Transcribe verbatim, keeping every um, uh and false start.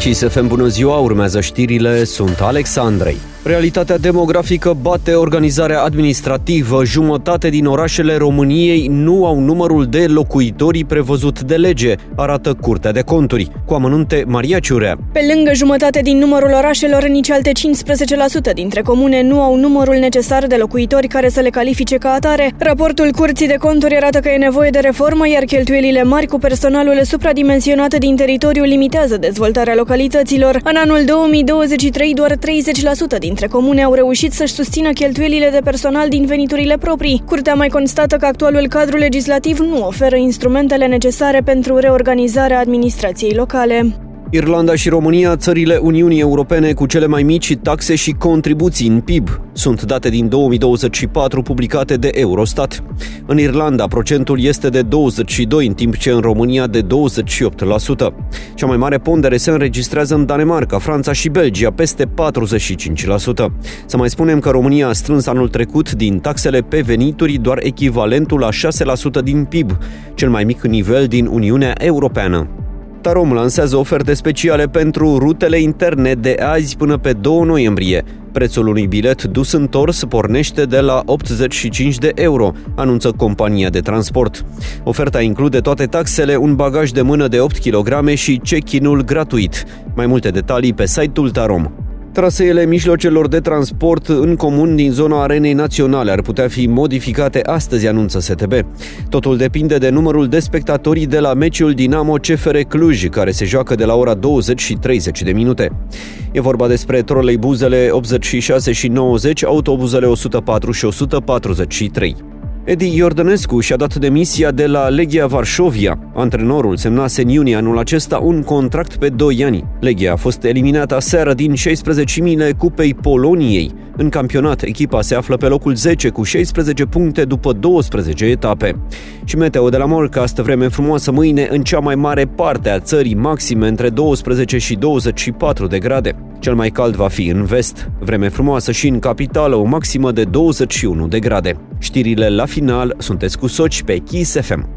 Kiss F M, bună ziua, urmează știrile, sunt Alex Andrei. Realitatea demografică bate organizarea administrativă. Jumătate din orașele României nu au numărul de locuitori prevăzut de lege, arată Curtea de Conturi. Cu amănunte, Maria Ciurea. Pe lângă jumătate din numărul orașelor, nici alte cincisprezece la sută dintre comune nu au numărul necesar de locuitori care să le califice ca atare. Raportul Curții de Conturi arată că e nevoie de reformă, iar cheltuielile mari cu personalul supradimensionat din teritoriu limitează dezvoltarea localităților. În anul două mii douăzeci și trei, doar treizeci la sută dintre comune au reușit să-și susțină cheltuielile de personal din veniturile proprii. Curtea mai constată că actualul cadru legislativ nu oferă instrumentele necesare pentru reorganizarea administrației locale. Irlanda și România, țările Uniunii Europene cu cele mai mici taxe și contribuții în P I B. Sunt date din două mii douăzeci și patru publicate de Eurostat. În Irlanda, procentul este de douăzeci și doi, în timp ce în România de douăzeci și opt la sută. Cea mai mare pondere se înregistrează în Danemarca, Franța și Belgia, peste patruzeci și cinci la sută. Să mai spunem că România a strâns anul trecut din taxele pe venituri doar echivalentul la șase la sută din P I B, cel mai mic nivel din Uniunea Europeană. Tarom lansează oferte speciale pentru rutele interne de azi până pe doi noiembrie. Prețul unui bilet dus întors pornește de la optzeci și cinci de euro, anunță compania de transport. Oferta include toate taxele, un bagaj de mână de opt kilograme și check-in-ul gratuit. Mai multe detalii pe site-ul Tarom. Traseele mijlocelor de transport în comun din zona Arenei Naționale ar putea fi modificate astăzi, anunță S T B. Totul depinde de numărul de spectatori de la meciul Dinamo C F R Cluj, care se joacă de la ora douăzeci și treizeci de minute. E vorba despre troleibuzele optzeci și șase și nouăzeci, autobuzele o sută patru și o sută patruzeci și trei. Edi Iordănescu și-a dat demisia de la Legia Varșovia. Antrenorul semnase în iunie anul acesta un contract pe doi ani. Legia a fost eliminată aseară din șaisprezecimile Cupei Poloniei. În campionat, echipa se află pe locul zece cu șaisprezece puncte după douăsprezece etape. Și meteo de la Morcast, vreme frumoasă mâine în cea mai mare parte a țării, maxime între douăsprezece și douăzeci și patru de grade. Cel mai cald va fi în vest. Vreme frumoasă și în capitală, o maximă de douăzeci și unu de grade. Știrile la final, sunteți cu Soci pe Kiss F M.